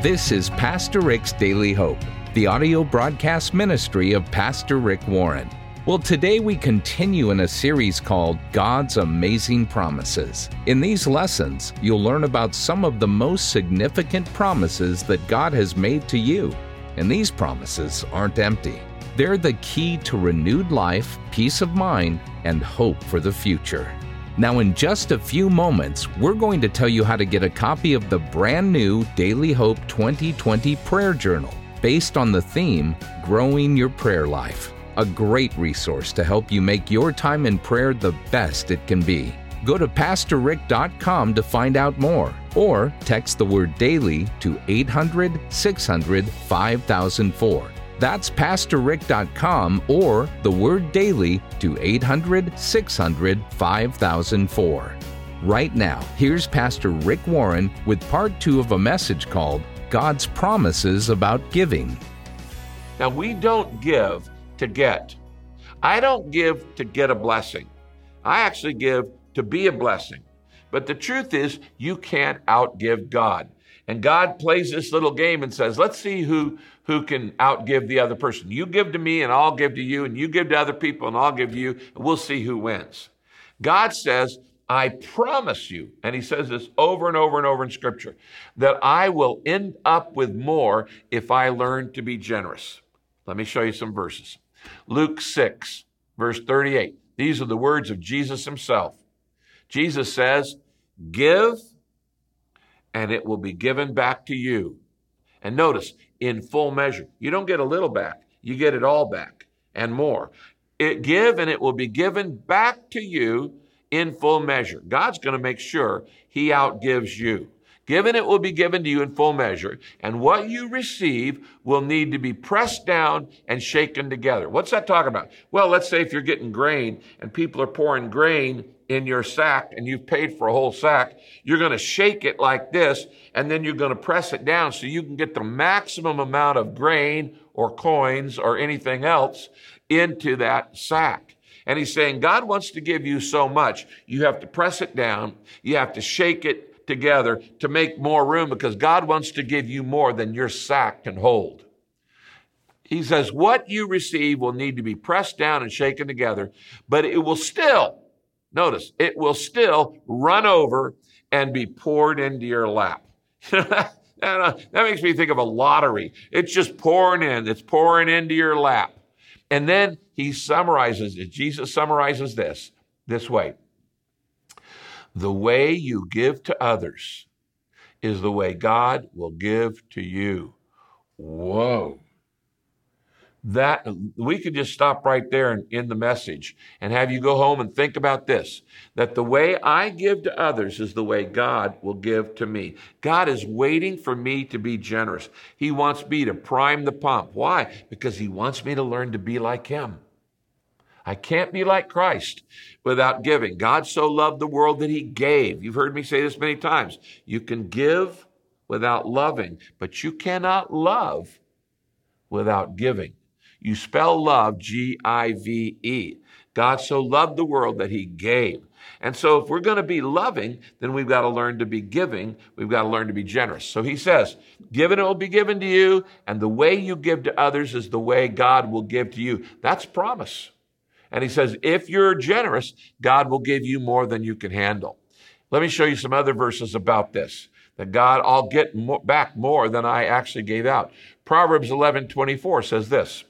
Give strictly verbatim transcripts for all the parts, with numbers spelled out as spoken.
This is Pastor Rick's Daily Hope, the audio broadcast ministry of Pastor Rick Warren. Well, today we continue in a series called God's Amazing Promises. In these lessons, you'll learn about some of the most significant promises that God has made to you. And these promises aren't empty. They're the key to renewed life, peace of mind, and hope for the future. Now, in just a few moments, we're going to tell you how to get a copy of the brand new Daily Hope twenty twenty Prayer Journal based on the theme, Growing Your Prayer Life. A great resource to help you make your time in prayer the best it can be. Go to pastor rick dot com to find out more, or text the word daily to eight hundred, six hundred, five thousand four. That's pastor rick dot com or the word daily to eight hundred, six hundred, five thousand four. Right now, here's Pastor Rick Warren with part two of a message called God's Promises About Giving. Now, we don't give to get. I don't give to get a blessing. I actually give to be a blessing. But the truth is, you can't outgive God. And God plays this little game and says, let's see who, who can outgive the other person. You give to me and I'll give to you, and you give to other people and I'll give to you, and we'll see who wins. God says, I promise you, and he says this over and over and over in Scripture, that I will end up with more if I learn to be generous. Let me show you some verses. Luke six, verse thirty-eight. These are the words of Jesus himself. Jesus says, give, and it will be given back to you. And notice, in full measure. You don't get a little back. You get it all back and more. It give, and it will be given back to you in full measure. God's going to make sure he outgives you. Given, it will be given to you in full measure, and what you receive will need to be pressed down and shaken together. What's that talking about? Well, let's say if you're getting grain and people are pouring grain in your sack and you've paid for a whole sack, you're going to shake it like this, and then you're going to press it down so you can get the maximum amount of grain or coins or anything else into that sack. And he's saying God wants to give you so much, you have to press it down, you have to shake it together to make more room, because God wants to give you more than your sack can hold. He says what you receive will need to be pressed down and shaken together, but it will still, notice, it will still run over and be poured into your lap. That makes me think of a lottery. It's just pouring in. It's pouring into your lap. And then he summarizes it. Jesus summarizes this this way. The way you give to others is the way God will give to you. Whoa. That, we could just stop right there in, in the message and have you go home and think about this, that the way I give to others is the way God will give to me. God is waiting for me to be generous. He wants me to prime the pump. Why? Because he wants me to learn to be like him. I can't be like Christ without giving. God so loved the world that he gave. You've heard me say this many times. You can give without loving, but you cannot love without giving. You spell love, G I V E. God so loved the world that he gave. And so if we're going to be loving, then we've got to learn to be giving. We've got to learn to be generous. So he says, given it will be given to you, and the way you give to others is the way God will give to you. That's promise. And he says, if you're generous, God will give you more than you can handle. Let me show you some other verses about this, that God, I'll get more, back more than I actually gave out. Proverbs eleven twenty-four says this,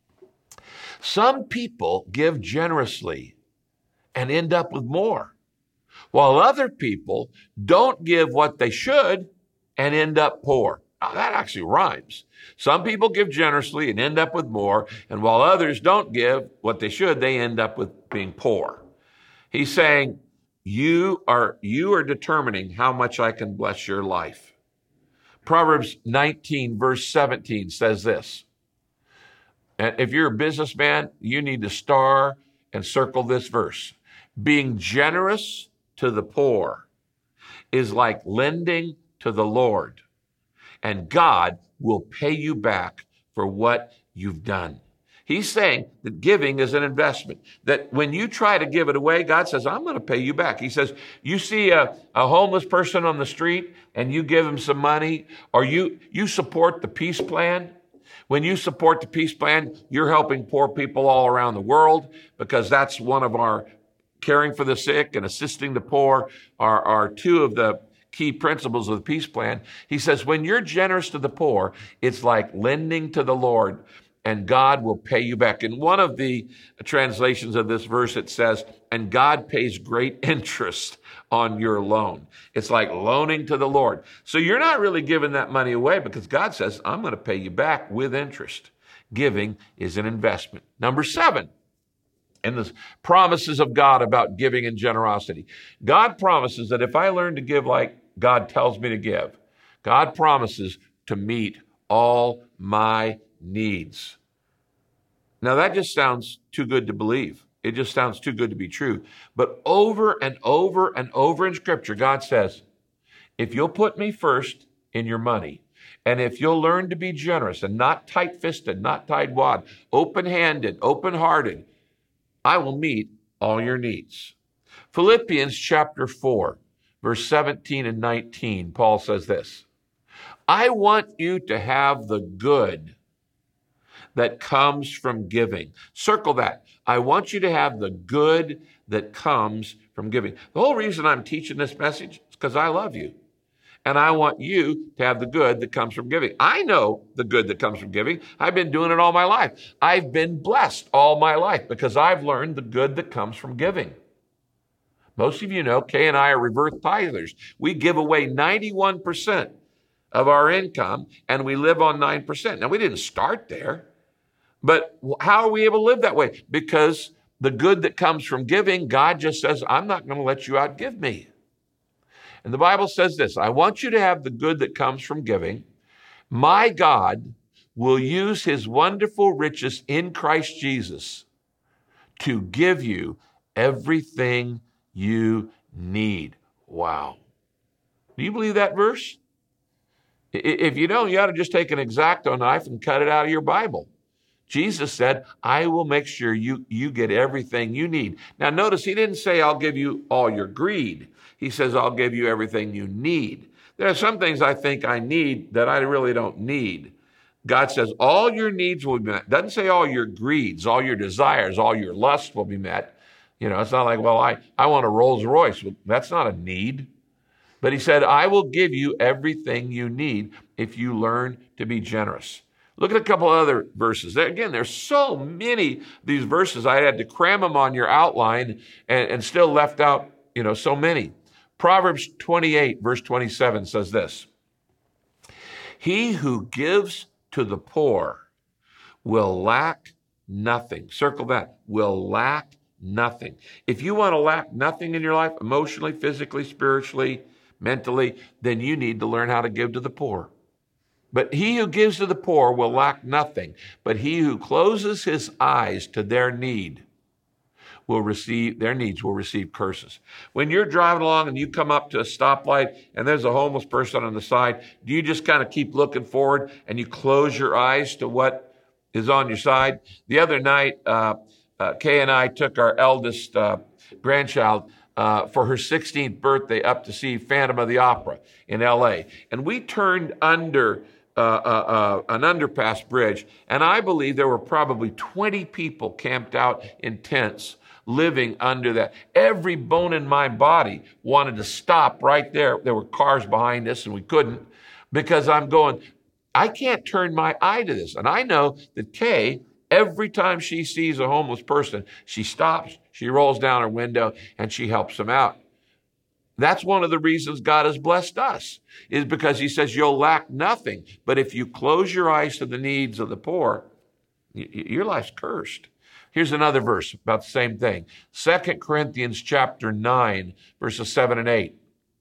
some people give generously and end up with more, while other people don't give what they should and end up poor. Now, that actually rhymes. Some people give generously and end up with more, and while others don't give what they should, they end up with being poor. He's saying, you are, you are determining how much I can bless your life. Proverbs nineteen, verse seventeen says this. And if you're a businessman, you need to star and circle this verse. Being generous to the poor is like lending to the Lord, and God will pay you back for what you've done. He's saying that giving is an investment, that when you try to give it away, God says, I'm going to pay you back. He says, you see a, a homeless person on the street and you give him some money, or you, you support the peace plan. When you support the peace plan, you're helping poor people all around the world, because that's one of our caring for the sick and assisting the poor are, are two of the key principles of the peace plan. He says, when you're generous to the poor, it's like lending to the Lord, and God will pay you back. In one of the translations of this verse, it says, and God pays great interest on your loan. It's like loaning to the Lord. So you're not really giving that money away, because God says, I'm going to pay you back with interest. Giving is an investment. Number seven, in the promises of God about giving and generosity. God promises that if I learn to give like God tells me to give, God promises to meet all my needs. Now that just sounds too good to believe. It just sounds too good to be true. But over and over and over in Scripture, God says, if you'll put me first in your money, and if you'll learn to be generous and not tight-fisted, not tight-wad, open-handed, open-hearted, I will meet all your needs. Philippians chapter four, verse seventeen and nineteen, Paul says this, I want you to have the good that comes from giving. Circle that. I want you to have the good that comes from giving. The whole reason I'm teaching this message is because I love you. And I want you to have the good that comes from giving. I know the good that comes from giving. I've been doing it all my life. I've been blessed all my life because I've learned the good that comes from giving. Most of you know Kay and I are reverse tithers. We give away ninety-one percent of our income, and we live on nine percent. Now, we didn't start there. But how are we able to live that way? Because the good that comes from giving, God just says, I'm not going to let you outgive me. And the Bible says this, I want you to have the good that comes from giving. My God will use his wonderful riches in Christ Jesus to give you everything you need. Wow. Do you believe that verse? If you don't, you ought to just take an X-Acto knife and cut it out of your Bible. Jesus said, I will make sure you, you get everything you need. Now notice he didn't say, I'll give you all your greed. He says, I'll give you everything you need. There are some things I think I need that I really don't need. God says, all your needs will be met. Doesn't say all your greeds, all your desires, all your lusts will be met. You know, it's not like, well, I, I want a Rolls Royce. Well, that's not a need. But he said, I will give you everything you need if you learn to be generous. Look at a couple other verses. There, again, there's so many of these verses. I had to cram them on your outline and, and still left out, you know, so many. Proverbs twenty-eight, verse twenty-seven says this, he who gives to the poor will lack nothing. Circle that, will lack nothing. If you want to lack nothing in your life, emotionally, physically, spiritually, mentally, then you need to learn how to give to the poor. But he who gives to the poor will lack nothing, but he who closes his eyes to their need will receive, their needs will receive curses. When you're driving along and you come up to a stoplight and there's a homeless person on the side, do you just kind of keep looking forward and you close your eyes to what is on your side? The other night, uh, uh, Kay and I took our eldest uh, grandchild Uh, for her sixteenth birthday up to see Phantom of the Opera in L A. And we turned under uh, uh, uh, an underpass bridge, and I believe there were probably twenty people camped out in tents living under that. Every bone in my body wanted to stop right there. There were cars behind us, and we couldn't, because I'm going, I can't turn my eye to this. And I know that Kay, every time she sees a homeless person, she stops, she rolls down her window, and she helps them out. That's one of the reasons God has blessed us, is because he says you'll lack nothing. But if you close your eyes to the needs of the poor, y- your life's cursed. Here's another verse about the same thing. Second Corinthians chapter nine, verses seven and eight.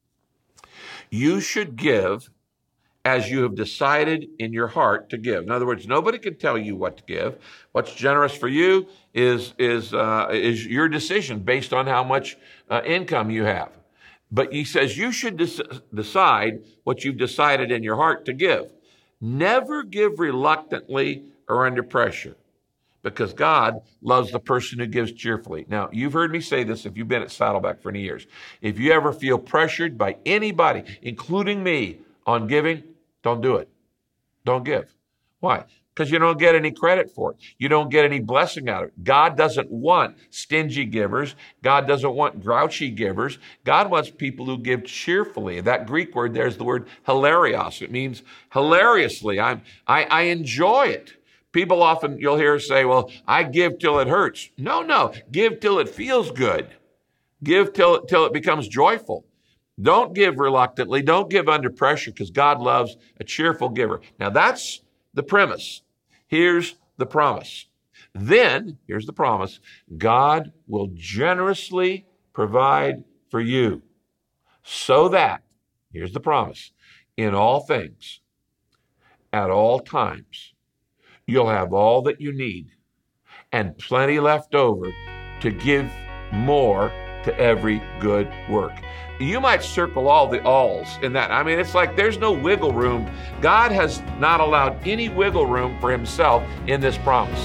You should give as you have decided in your heart to give. In other words, nobody can tell you what to give. What's generous for you is, is, uh, is your decision based on how much uh, income you have. But he says you should des- decide what you've decided in your heart to give. Never give reluctantly or under pressure, because God loves the person who gives cheerfully. Now, you've heard me say this if you've been at Saddleback for any years. If you ever feel pressured by anybody, including me, on giving, don't do it. Don't give. Why? Because you don't get any credit for it. You don't get any blessing out of it. God doesn't want stingy givers. God doesn't want grouchy givers. God wants people who give cheerfully. That Greek word there is the word hilarios. It means hilariously. I'm, I, I enjoy it. People often, you'll hear say, well, I give till it hurts. No, no. Give till it feels good. Give till, till it becomes joyful. Don't give reluctantly. Don't give under pressure, because God loves a cheerful giver. Now, that's the premise. Here's the promise. Then, here's the promise, God will generously provide for you so that, here's the promise, in all things, at all times, you'll have all that you need and plenty left over to give more to every good work. You might circle all the alls in that. I mean, it's like there's no wiggle room. God has not allowed any wiggle room for himself in this promise.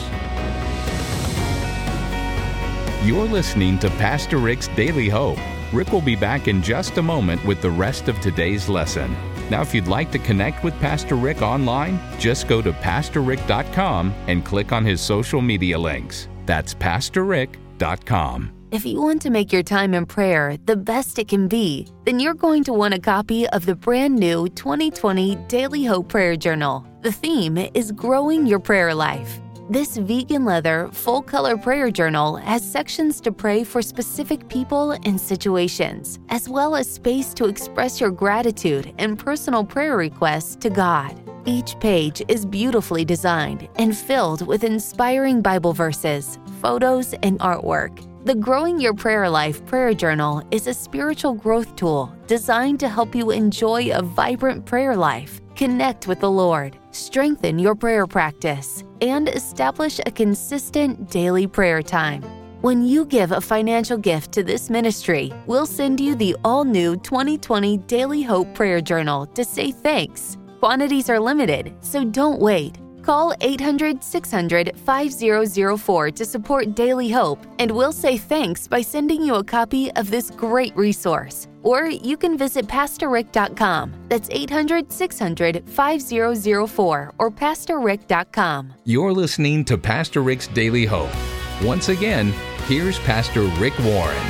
You're listening to Pastor Rick's Daily Hope. Rick will be back in just a moment with the rest of today's lesson. Now, if you'd like to connect with Pastor Rick online, just go to pastor rick dot com and click on his social media links. That's pastor rick dot com. If you want to make your time in prayer the best it can be, then you're going to want a copy of the brand new twenty twenty Daily Hope Prayer Journal. The theme is Growing Your Prayer Life. This vegan leather, full-color prayer journal has sections to pray for specific people and situations, as well as space to express your gratitude and personal prayer requests to God. Each page is beautifully designed and filled with inspiring Bible verses, photos, and artwork. The Growing Your Prayer Life Prayer Journal is a spiritual growth tool designed to help you enjoy a vibrant prayer life, connect with the Lord, strengthen your prayer practice, and establish a consistent daily prayer time. When you give a financial gift to this ministry, we'll send you the all-new twenty twenty Daily Hope Prayer Journal to say thanks. Quantities are limited, so don't wait. Call eight hundred, six hundred, five zero zero four to support Daily Hope, and we'll say thanks by sending you a copy of this great resource. Or you can visit pastor rick dot com. That's eight hundred, six hundred, five zero zero four or pastor rick dot com. You're listening to Pastor Rick's Daily Hope. Once again, here's Pastor Rick Warren.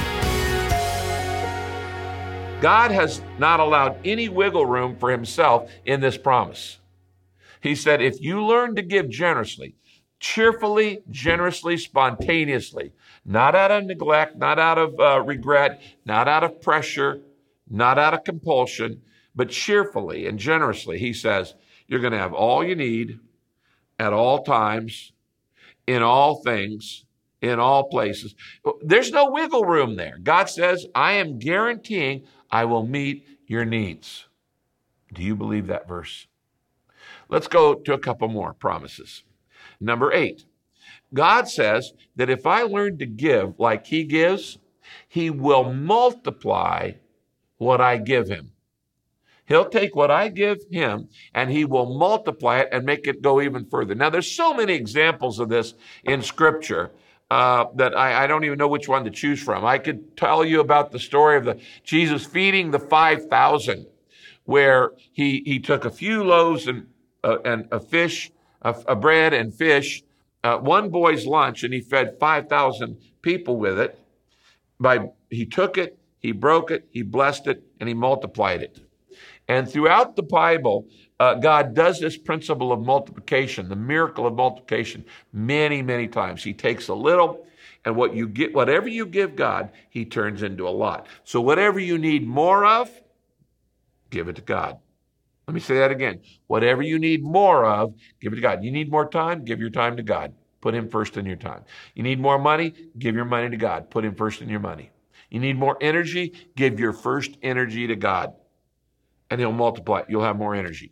God has not allowed any wiggle room for himself in this promise. He said, if you learn to give generously, cheerfully, generously, spontaneously, not out of neglect, not out of uh, regret, not out of pressure, not out of compulsion, but cheerfully and generously, he says, you're going to have all you need at all times, in all things, in all places. There's no wiggle room there. God says, I am guaranteeing I will meet your needs. Do you believe that verse? Let's go to a couple more promises. Number eight, God says that if I learn to give like he gives, he will multiply what I give him. He'll take what I give him and he will multiply it and make it go even further. Now, there's so many examples of this in Scripture uh, that I, I don't even know which one to choose from. I could tell you about the story of the Jesus feeding the five thousand, where he, he took a few loaves and Uh, and a fish, a, a bread and fish, uh, one boy's lunch, and he fed five thousand people with it. By he took it, he broke it, he blessed it, and he multiplied it. And throughout the Bible, uh, God does this principle of multiplication, the miracle of multiplication, many, many times. He takes a little, and what you get, whatever you give God, he turns into a lot. So whatever you need more of, give it to God. Let me say that again. Whatever you need more of, give it to God. You need more time? Give your time to God. Put him first in your time. You need more money? Give your money to God. Put him first in your money. You need more energy? Give your first energy to God. And he'll multiply it. You'll have more energy.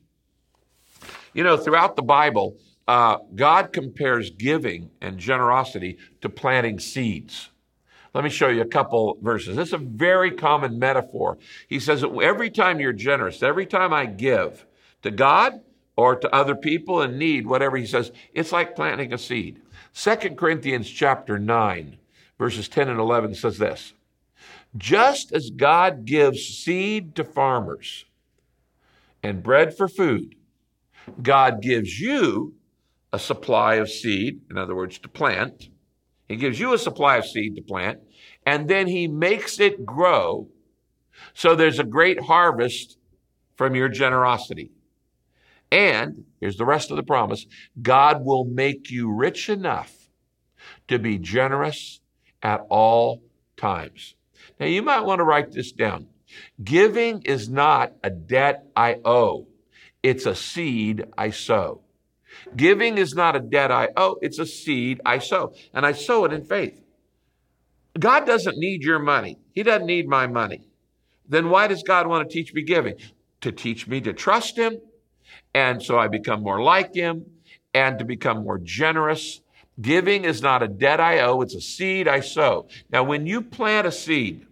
You know, throughout the Bible, uh, God compares giving and generosity to planting seeds. Let me show you a couple verses. This is a very common metaphor. He says that every time you're generous, every time I give to God, or to other people in need, whatever he says, it's like planting a seed. Second Corinthians chapter nine, verses ten and eleven says this: just as God gives seed to farmers and bread for food, God gives you a supply of seed, in other words, to plant. He gives you a supply of seed to plant, and then he makes it grow so there's a great harvest from your generosity. And here's the rest of the promise: God will make you rich enough to be generous at all times. Now, you might want to write this down. Giving is not a debt I owe. It's a seed I sow. Giving is not a debt I owe. It's a seed I sow. And I sow it in faith. God doesn't need your money. He doesn't need my money. Then why does God want to teach me giving? To teach me to trust him, and so I become more like him, and to become more generous. Giving is not a debt I owe. It's a seed I sow. Now, when you plant a seed,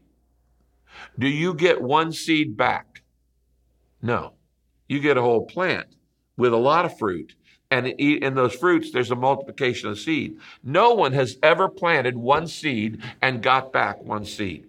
do you get one seed back? No. You get a whole plant with a lot of fruit. And in those fruits, there's a multiplication of seed. No one has ever planted one seed and got back one seed.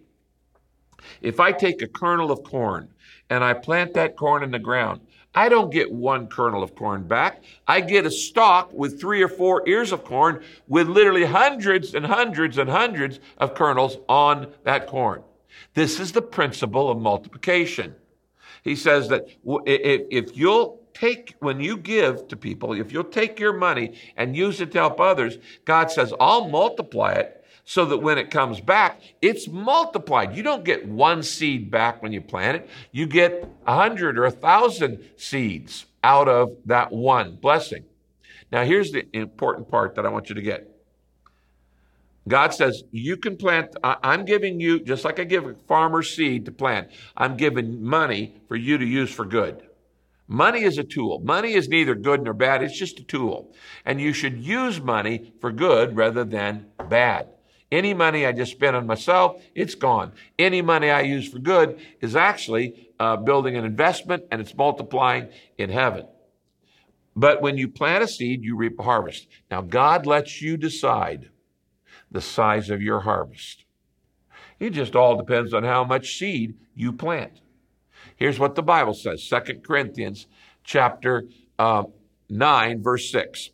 If I take a kernel of corn and I plant that corn in the ground, I don't get one kernel of corn back. I get a stalk with three or four ears of corn with literally hundreds and hundreds and hundreds of kernels on that corn. This is the principle of multiplication. He says that if you'll take, when you give to people, if you'll take your money and use it to help others, God says, I'll multiply it so that when it comes back, it's multiplied. You don't get one seed back when you plant it. You get a hundred or a thousand seeds out of that one blessing. Now, here's the important part that I want you to get. God says, you can plant, I'm giving you, just like I give a farmer seed to plant, I'm giving money for you to use for good. Money is a tool. Money is neither good nor bad. It's just a tool. And you should use money for good rather than bad. Any money I just spend on myself, it's gone. Any money I use for good is actually uh, building an investment, and it's multiplying in heaven. But when you plant a seed, you reap a harvest. Now, God lets you decide the size of your harvest. It just all depends on how much seed you plant. Here's what the Bible says, Second Corinthians chapter uh, nine, verse six.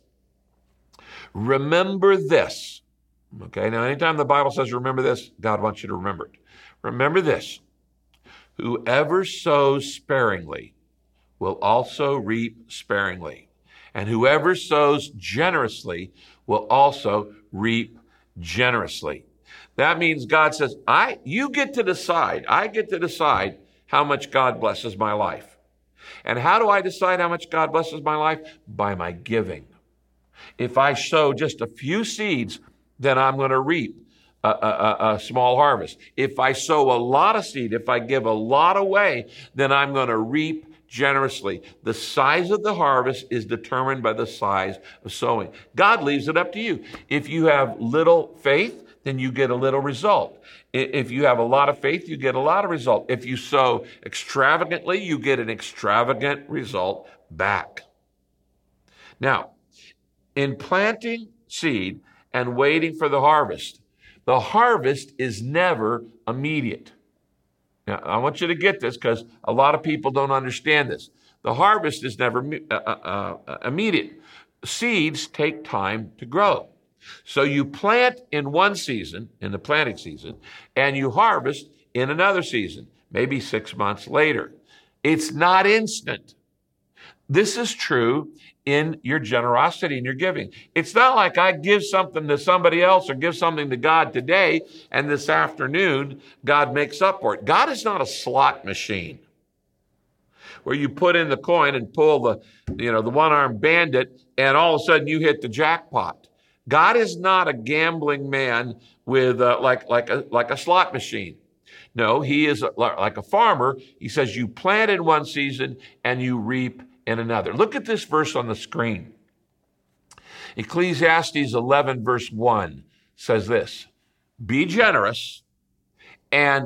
Remember this. Okay, now anytime the Bible says remember this, God wants you to remember it. Remember this. Whoever sows sparingly will also reap sparingly. And whoever sows generously will also reap generously. That means God says, I, you get to decide, I get to decide how much God blesses my life. And how do I decide how much God blesses my life? By my giving. If I sow just a few seeds, then I'm going to reap a, a, a small harvest. If I sow a lot of seed, if I give a lot away, then I'm going to reap generously. The size of the harvest is determined by the size of sowing. God leaves it up to you. If you have little faith, then you get a little result. If you have a lot of faith, you get a lot of result. If you sow extravagantly, you get an extravagant result back. Now, in planting seed and waiting for the harvest, the harvest is never immediate. Now, I want you to get this because a lot of people don't understand this. The harvest is never uh, uh, uh, immediate. Seeds take time to grow. So you plant in one season, in the planting season, and you harvest in another season, maybe six months later. It's not instant. This is true in your generosity and your giving. It's not like I give something to somebody else or give something to God today, and this afternoon, God makes up for it. God is not a slot machine where you put in the coin and pull the, you know, the one-armed bandit, and all of a sudden you hit the jackpot. God is not a gambling man with uh, like like a like a slot machine. No, he is a, like a farmer. He says you plant in one season and you reap in another. Look at this verse on the screen. Ecclesiastes eleven verse one says this: be generous and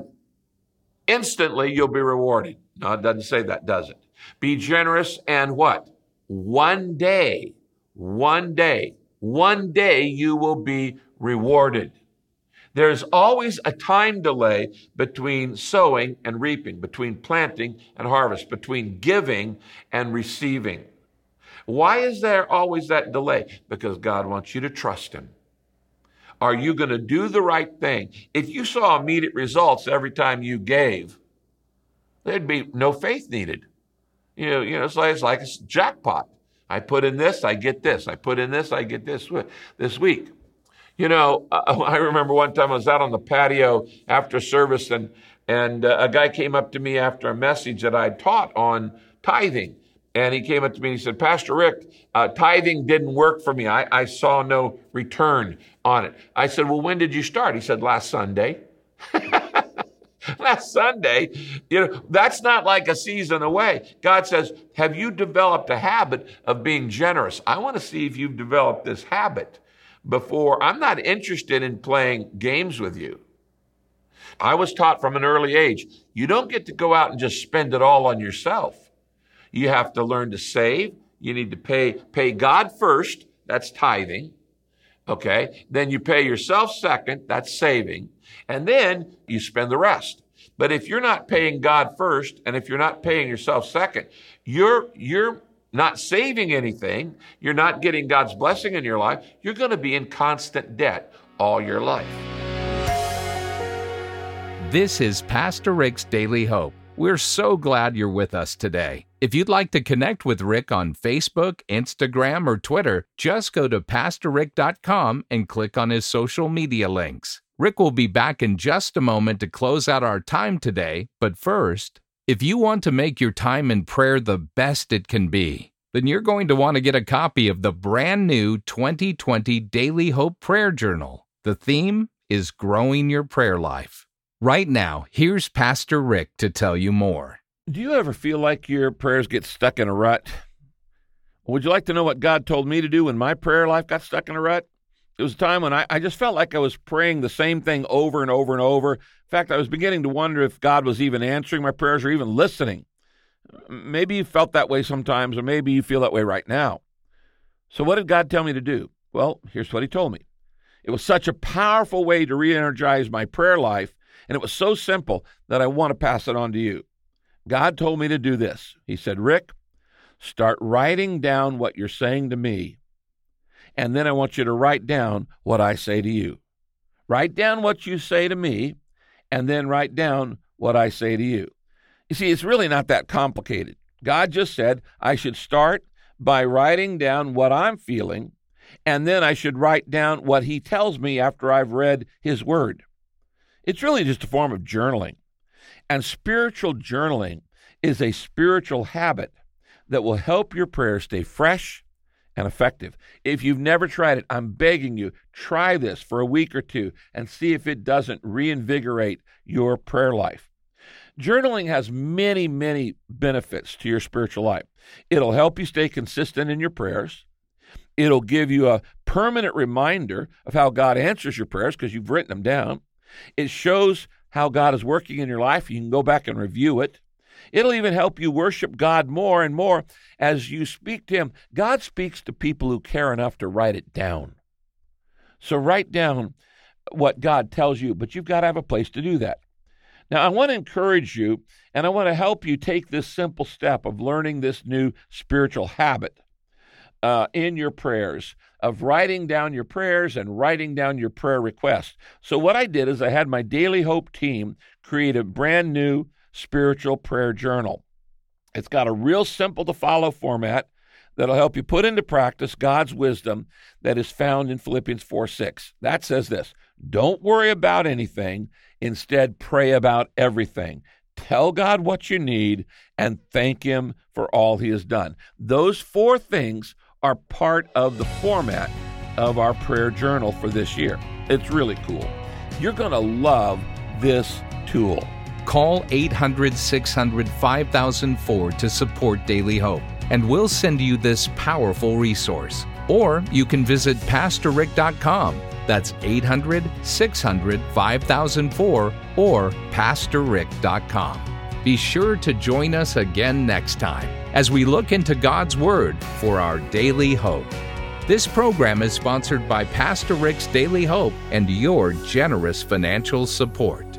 instantly you'll be rewarded. No, it doesn't say that, does it? Be generous and what? one day, one day, one day you will be rewarded. There's always a time delay between sowing and reaping, between planting and harvest, between giving and receiving. Why is there always that delay? Because God wants you to trust him. Are you going to do the right thing? If you saw immediate results every time you gave, there'd be no faith needed. You know, you know, it's like, it's like a jackpot. I put in this, I get this. I put in this, I get this this week. You know, uh, I remember one time I was out on the patio after service, and and uh, a guy came up to me after a message that I taught on tithing. And he came up to me and he said, Pastor Rick, uh, tithing didn't work for me. I, I saw no return on it. I said, well, when did you start? He said, last Sunday. Last Sunday, you know, that's not like a season away. God says, have you developed a habit of being generous? I want to see if you've developed this habit before. I'm not interested in playing games with you. I was taught from an early age, you don't get to go out and just spend it all on yourself. You have to learn to save. You need to pay, pay God first. That's tithing. Okay. Then you pay yourself second. That's saving. And then you spend the rest. But if you're not paying God first, and if you're not paying yourself second, you're, you're not saving anything. You're not getting God's blessing in your life. You're going to be in constant debt all your life. This is Pastor Rick's Daily Hope. We're so glad you're with us today. If you'd like to connect with Rick on Facebook, Instagram, or Twitter, just go to pastor rick dot com and click on his social media links. Rick will be back in just a moment to close out our time today, but first, if you want to make your time in prayer the best it can be, then you're going to want to get a copy of the brand new twenty twenty Daily Hope Prayer Journal. The theme is Growing Your Prayer Life. Right now, here's Pastor Rick to tell you more. Do you ever feel like your prayers get stuck in a rut? Would you like to know what God told me to do when my prayer life got stuck in a rut? It was a time when I, I just felt like I was praying the same thing over and over and over. In fact, I was beginning to wonder if God was even answering my prayers or even listening. Maybe you felt that way sometimes, or maybe you feel that way right now. So what did God tell me to do? Well, here's what he told me. It was such a powerful way to re-energize my prayer life, and it was so simple that I want to pass it on to you. God told me to do this. He said, Rick, start writing down what you're saying to me, and then I want you to write down what I say to you. Write down what you say to me, and then write down what I say to you. You see, it's really not that complicated. God just said I should start by writing down what I'm feeling, and then I should write down what he tells me after I've read his word. It's really just a form of journaling. And spiritual journaling is a spiritual habit that will help your prayers stay fresh and effective. If you've never tried it, I'm begging you, try this for a week or two and see if it doesn't reinvigorate your prayer life. Journaling has many, many benefits to your spiritual life. It'll help you stay consistent in your prayers. It'll give you a permanent reminder of how God answers your prayers because you've written them down. It shows how God is working in your life. You can go back and review it. It'll even help you worship God more and more as you speak to him. God speaks to people who care enough to write it down. So write down what God tells you, but you've got to have a place to do that. Now, I want to encourage you, and I want to help you take this simple step of learning this new spiritual habit uh, in your prayers, of writing down your prayers and writing down your prayer requests. So what I did is I had my Daily Hope team create a brand new spiritual prayer journal. It's got a real simple to follow format that'll help you put into practice God's wisdom that is found in Philippians four six. That says this: don't worry about anything, instead pray about everything. Tell God what you need and thank him for all he has done. Those four things are part of the format of our prayer journal for this year. It's really cool. You're going to love this tool. Call eight hundred, six hundred, five thousand four to support Daily Hope, and we'll send you this powerful resource. Or you can visit pastor rick dot com. That's eight hundred, six hundred, five thousand four or pastor rick dot com. Be sure to join us again next time as we look into God's Word for our daily hope. This program is sponsored by Pastor Rick's Daily Hope and your generous financial support.